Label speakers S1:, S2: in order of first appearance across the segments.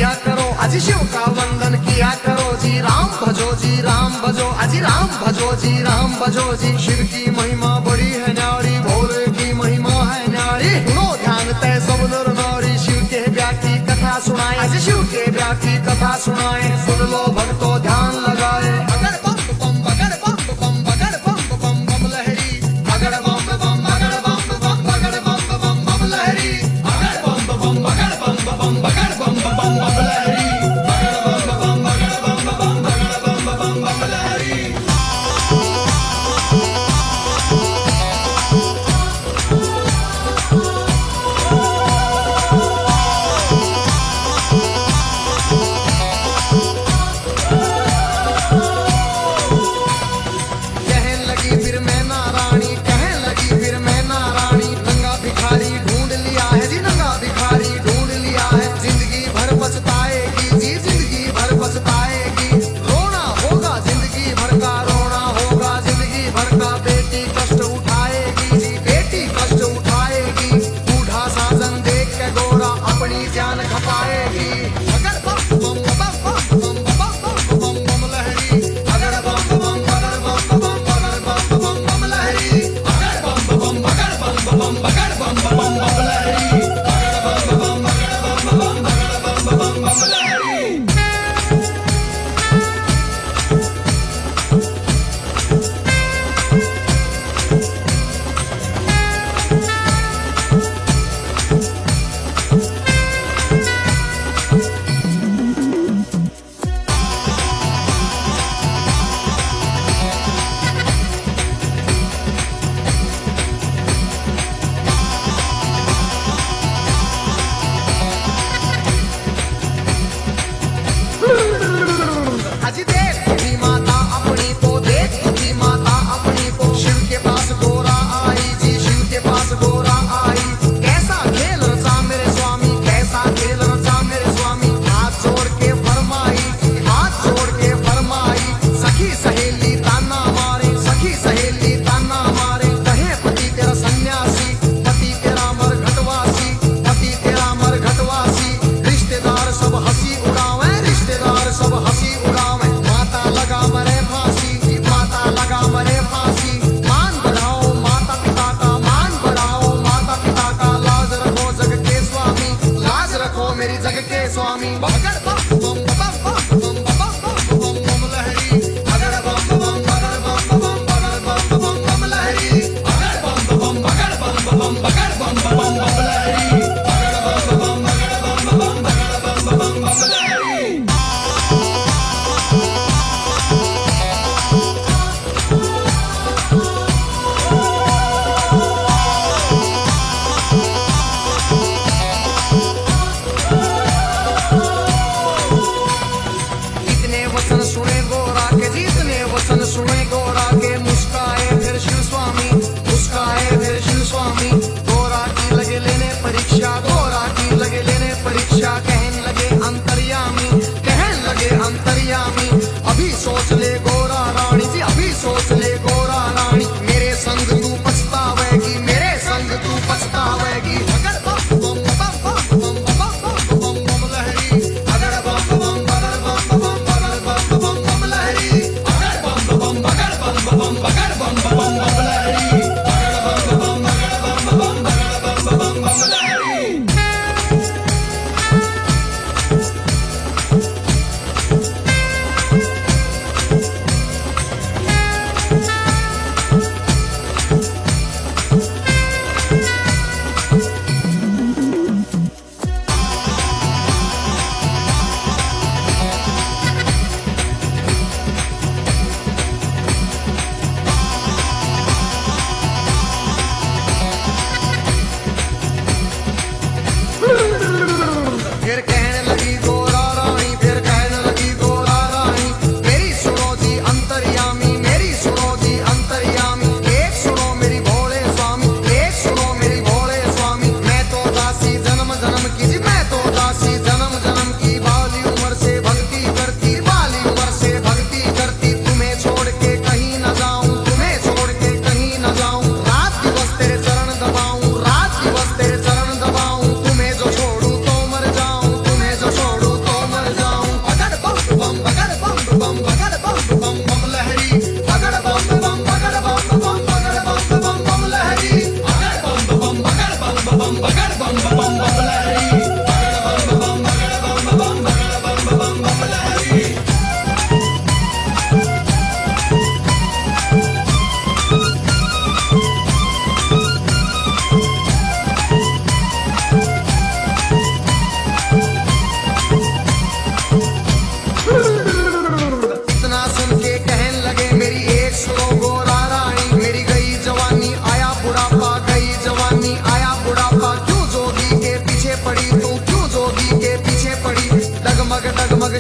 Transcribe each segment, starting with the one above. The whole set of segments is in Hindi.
S1: किया करो, अजी शिव का वंदन किया करो जी। राम भजो जी राम भजो, अजी राम भजो जी राम भजो जी। शिव की महिमा बड़ी है न्यारी, भोले की महिमा है न्यारी। सुनो ध्यान तय सब नर नारी, शिव के ब्याह की कथा सुनाए, अजी शिव के ब्याह की कथा सुनाए। सुन लो भक्तों ध्यान लगाए, अगर बम बम बगर बम बम बगर बम बम बम लहरी, अगर बम बम बगर बम बम बगर बम बम बम लहरी, अगर बम बम बगर बम बम बगर बम बम बम लहरी, अगर बम बम बगर बम बम बगर बम बम बम लहरी।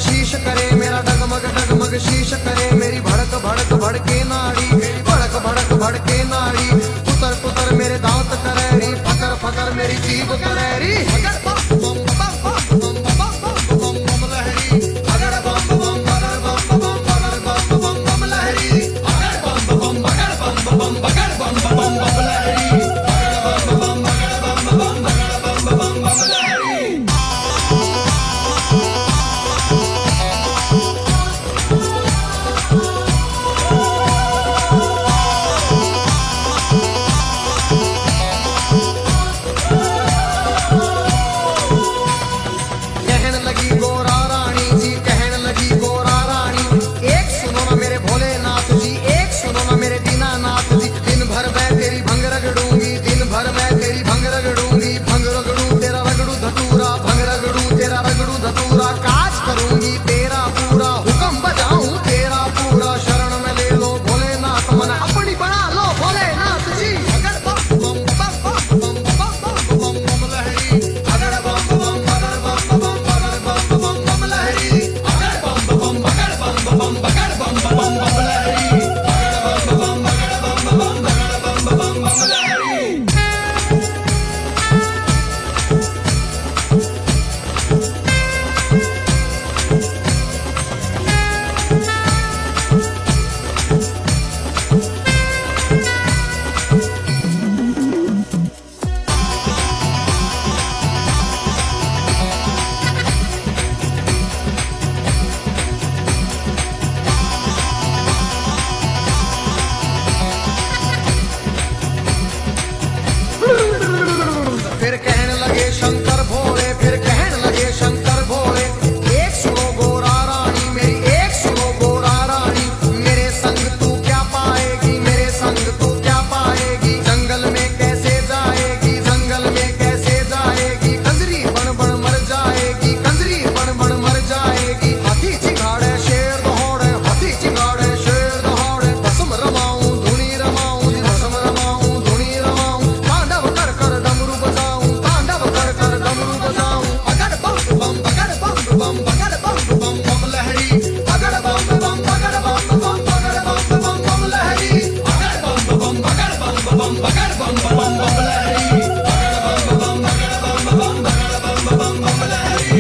S1: शीश करे मेरा डगमग डगमग शीश करे मेरी भड़क भड़क भड़के नाड़ी मेरी भड़क भड़क भड़के नाड़ी कुतर कुतर मेरे दांत करेरी फकर फकर मेरी जीभ करेरी अगर बम बम बम बम बम बम बम बम लहरी अगर बम बम बगर बम बम बगर बम बम बम लहरी अगर बम बम बगर बम बम बगर बम बम बम लहरी अगर बम बम बगर बम बम बगर बम बम बम लहरी। काज करूंगी तेरा पूरा हुक्म बजाऊं तेरा पूरा शरण में ले लो भोलेनाथ मन अपनी बना लो भोलेनाथ जी अगर बम बम बम बम बम बम लहरी अगर बम बम बगर बम बम बगर बम बम लहरी अगर बम बम बगर बम बगर बम बम लहरी अगर बम बगर बम बगर बम लहरी। फिर कहने लगे शंकर भोले फिर कहने लगे शंकर भोले एक सुनो गोरा रानी मेरी एक सुनो गोरा रानी मेरे संग तू क्या पाएगी मेरे संग तू क्या पाएगी जंगल में कैसे जाएगी जंगल में कैसे जाएगी कंजरी बन बन मर जाएगी कंजरी बन बन मर जाएगी हाथी चिंगाड़े शेर दौड़े हाथी चिंगाड़े शेर दौड़े भस्म रमाऊं धुनी रमाऊं भस्म रमाऊं धुनी रमाऊं तांडव कर कर डमरू बजाऊं तांडव कर कर डमरू बजाऊं अगर बम बम बगर बम बगर बम बम लहरी अगर बम बम बगर बम बगर बम बम लहरी अगर बम बम बगर बम बगर बम लहरी अगर बम बम बगर बम लहरी।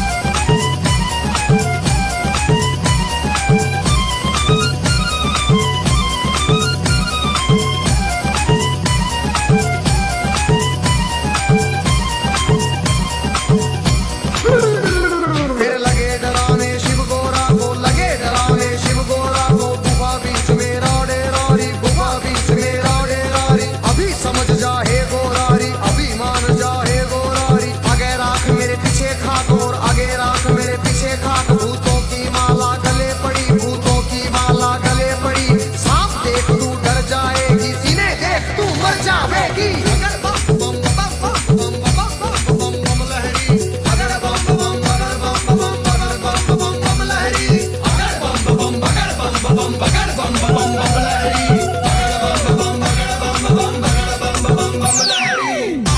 S1: फिर लगे डराने शिव गोरा को लगे डराने शिव गोरा को गुफा बीच में राडे रारी गुफा बीच में राडे रारी अभी समझ जा हे गोरारी अभी मान जा हे गोरारी आगे राख मेरे पीछे खाक और आगे राख मेरे पीछे खाक भूतों की माला गले पड़ी भूतों की माला गले पड़ी सांप देख तू डर जाएगी सीने देख तू मर जाएगी अगर बम बम बम बम बम बम लहरी अगर बम बम बगर बम बम लहरी अगर बम बम बगर बम बगर बम लहरी अगर बम बम बगर बम लहरी।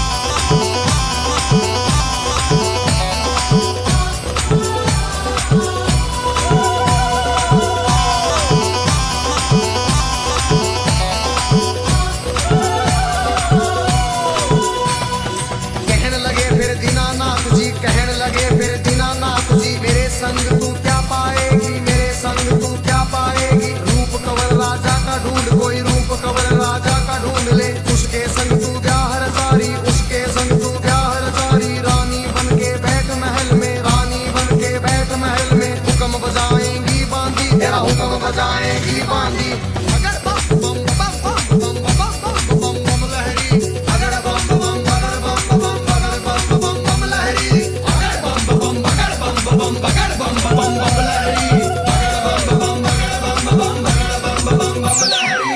S1: कहने लगे फिर दीनानाथ जी कहने लगे फिर दीनानाथ जी मेरे संग तू क्या पाएगी मेरे संग तू क्या पाएगी रूप कवर राजा का ढूंढ कोई रूप कवर राजा का ढूंढ ले उसके संग तू ब्याह सारी उसके संग तू ब्याह सारी रानी बन के बैठ महल में रानी बन के बैठ महल में हुक्म बजाएंगी बांधी तेरा हुक्म बजाएंगी बांधी अगर बम बम बम बम लहरी अगर बम बम बगर बम बम लहरी अगर बम बम बगर बम लहरी अगर बम बगर बम लहरी।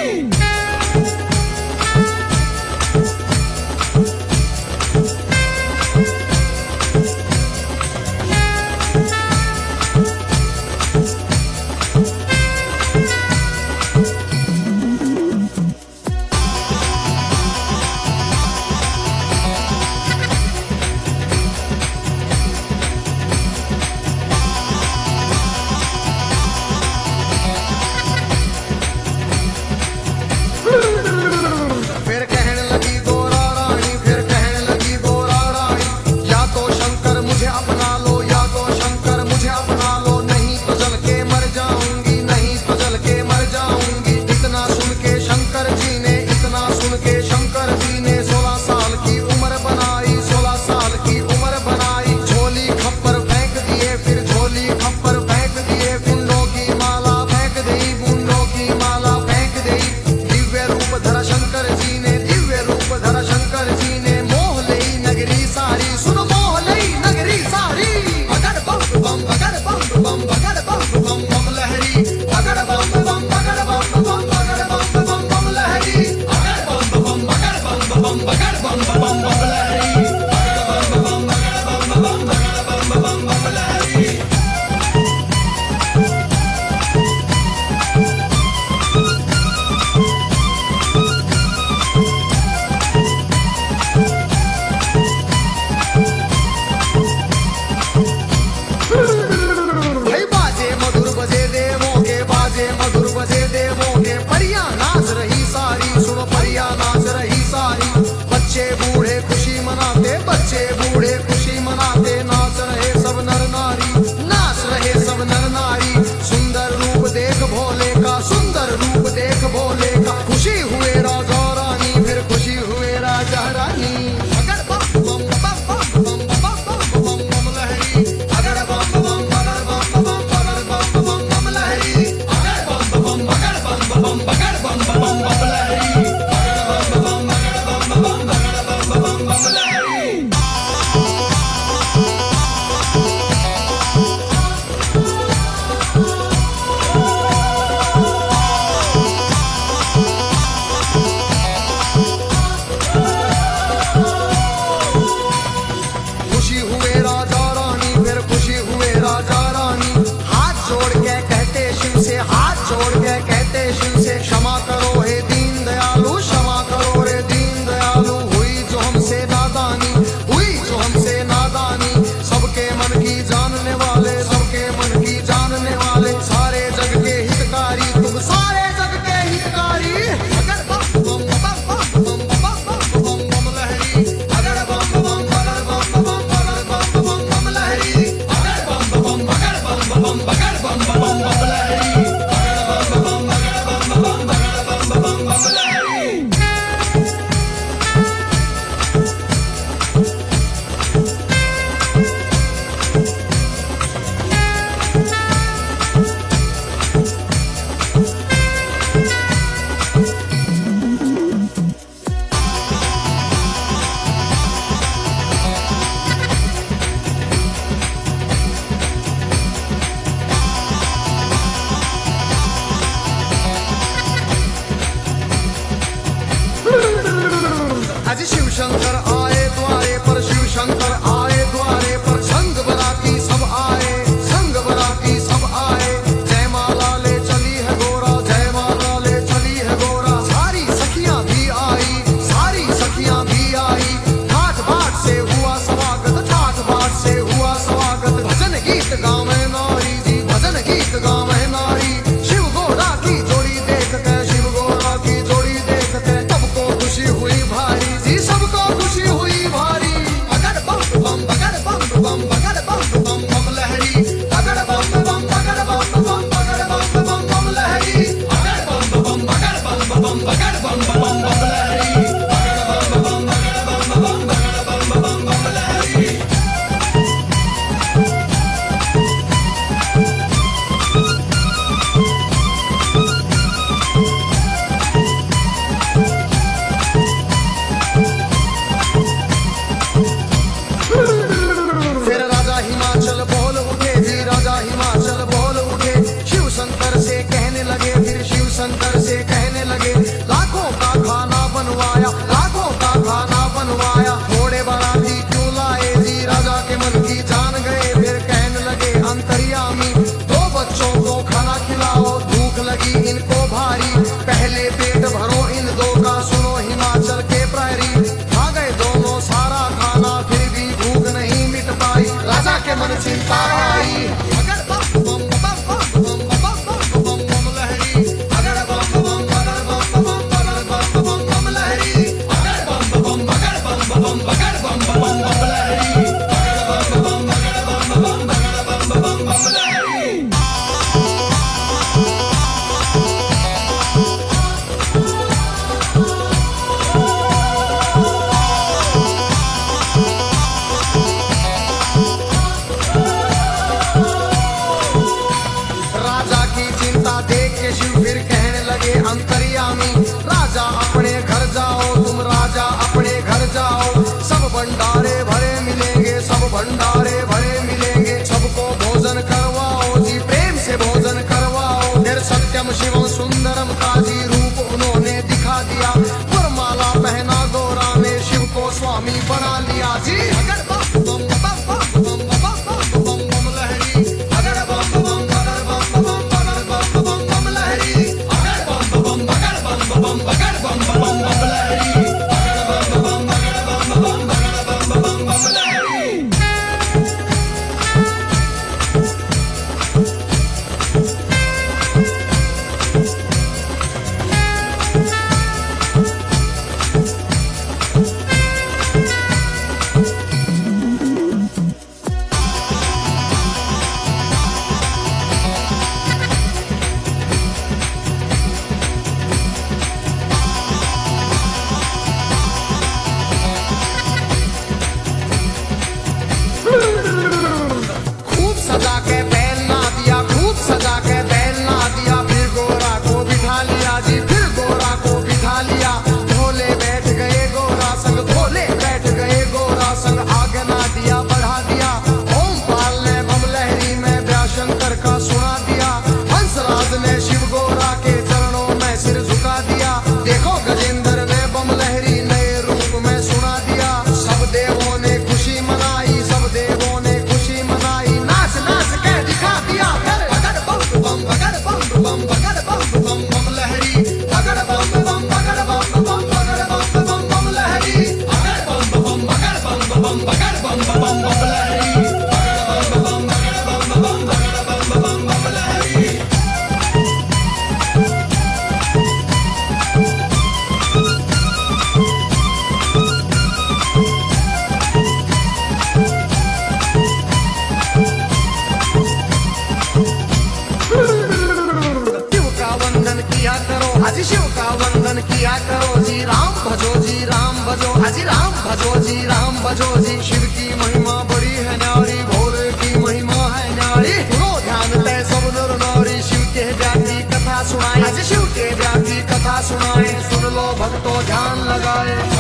S1: देख भोले का, सुंदर रूप देख भोले का। खुशी हुए राजा रानी, फिर खुशी हुए राजा रानी। अगर बम बम बम बम बम बम बम बम लहरी, अगर बम बम बगर बम बम बगर बम बम बम लहरी, अगर बम बम बगर बम बम बगर बम बम बम लहरी, अगर बम बम बगर बम बम बगर बम बम लहरी। खुशी हुए राजा रानी, फिर खुशी हुए राजा रानी। हाथ जोड़ के कहते शिव से, हाथ जोड़ के कहते शिव से, क्षमा करो हे दीन दयालु, क्षमा करो रे दीन दयालु। हुई जो हमसे नादानी, हुई जो हमसे नादानी। सबके मन की जानने वाले, सबके मन की जानने वाले, सारे जग के हितकारी तुम, सारे जग के हितकारी। अगर बम बम बम बम बम बम बम बम लहरी, अगर बम बम बगर बम बम बगर बम बम बम लहरी, अगर बम बम बगर बम बम बगर बम बम बम लहरी, अगर बम बम बगर बम बम बगर बम बम लहरी। आज शिव शंकर आए द्वारे पर, शिव शंकर आए द्वारे पर। संग बराती सब आए, संग बराती सब आए। जय माला ले चली है गोरा, जय माला ले चली है गोरा। सारी सखियां भी आई, सारी सखियां भी आई। ठाठ बाट से हुआ स्वागत, ठाठ बाट से हुआ स्वागत। भजन गीत गावे नारी जी, भजन गीत गावे नारी। शिव गोरा की जोड़ी देख के, शिव गोरा की जोड़ी देख के, सबको खुशी हुई भारी जी, सबको खुशी हुई भारी। अगर बम बम बगर बम बम बगर बम बम बम लहरी, अगर बम बम बगर बम बम बगर बम बम बम लहरी, अगर बम बम बगर बम बम बगर बम बम बम लहरी, अगर बम बम बगर बम बम बगर बम बम लहरी। फिर राजा हिमाचल बोल उठे जी, राजा हिमाचल बोल उठे। शिव शंकर से कहने लगे, फिर शिव शंकर से कहने लगे। लाखों का खाना बनवाया, लाखों का खाना बनवाया। थोड़े बराती क्यों लाए जी, राजा के मन की जान गए। फिर कहने लगे अंतर्यामी, दो बच्चों को खाना खिलाओ, भूख लगी इनको भारी। पहले पेट भरो इन दो का, सुनो हिमाचल के प्रहरी। खा गए दोनों सारा खाना, फिर भी भूख नहीं मिट पाई। राजा के मन चिंता आई। अगर बम बम बम बम बम बम बम बम लहरी, अगर बम बम बगर बम बम बगर बम बम लहरी, अगर बम बम बगर बम बम बगर बम बम लहरी, अगर बम बम बगर बम बम बगर बम लहरी। राजा की चिंता देख के शिव फिर कहने लगे अंतर्यामी। राजा अपने घर जाओ, तुम राजा अपने घर जाओ। सब भंडारे भरे मिलेंगे, सब भंडारे भरे मिलेंगे। सबको भोजन करवाओ जी, प्रेम से भोजन करवाओ। फिर सत्यम शिवम सुंदरम का जी रूप उन्होंने दिखा दिया। वरमाला पहना गोरा ने, शिव को स्वामी बना लिया जी। अगर बम बम बम बम बम बम बम बम लहरी, अगर बम बम बगर बम बम बगर बम बम लहरी, अगर बम बम बगर बम बम बगर बम बम लहरी, अगर बम बम बगर बम बम बगर बम लहरी। अजी शिव का वंदन किया करो जी, राम भजो जी राम भजो, अजी राम भजो जी राम भजो जी। शिव की महिमा बड़ी है न्यारी, भोले की महिमा है न्यारी। सुनो ध्यान दे सब नर नारी, शिव के व्यापी कथा सुनाए, अजी शिव के व्यापी कथा सुनाए। सुन लो भक्तों ध्यान लगाए।